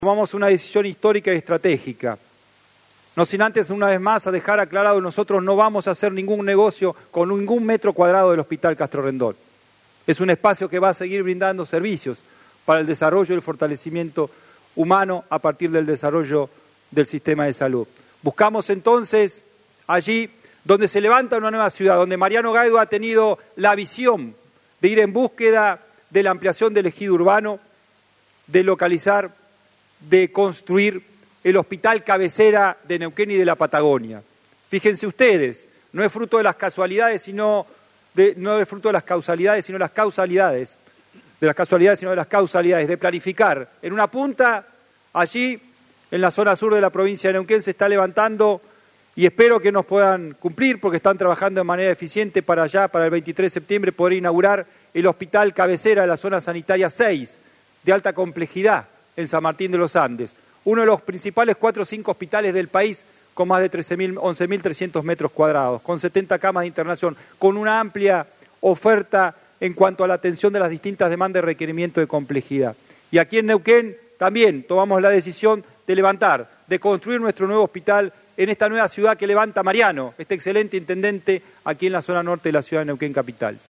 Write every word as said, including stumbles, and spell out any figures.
Tomamos una decisión histórica y estratégica. No sin antes, una vez más, a dejar aclarado, nosotros no vamos a hacer ningún negocio con ningún metro cuadrado del Hospital Castro Rendón. Es un espacio que va a seguir brindando servicios para el desarrollo y el fortalecimiento humano a partir del desarrollo del sistema de salud. Buscamos entonces allí donde se levanta una nueva ciudad, donde Mariano Gaido ha tenido la visión de ir en búsqueda de la ampliación del ejido urbano, de localizar, de construir el hospital cabecera de Neuquén y de la Patagonia. Fíjense ustedes, no es fruto de las casualidades, sino de, no es fruto de las causalidades, sino las causalidades, de las casualidades, sino de las causalidades, de planificar. En una punta, allí, en la zona sur de la provincia de Neuquén, se está levantando y espero que nos puedan cumplir, porque están trabajando de manera eficiente para allá, para el veintitrés de septiembre, poder inaugurar el hospital cabecera de la zona sanitaria seis, de alta complejidad, en San Martín de los Andes, uno de los principales cuatro o cinco hospitales del país, con más de once mil trescientos metros cuadrados, con setenta camas de internación, con una amplia oferta en cuanto a la atención de las distintas demandas y requerimientos de complejidad. Y aquí en Neuquén también tomamos la decisión de levantar, de construir nuestro nuevo hospital en esta nueva ciudad que levanta Mariano, este excelente intendente aquí en la zona norte de la ciudad de Neuquén capital.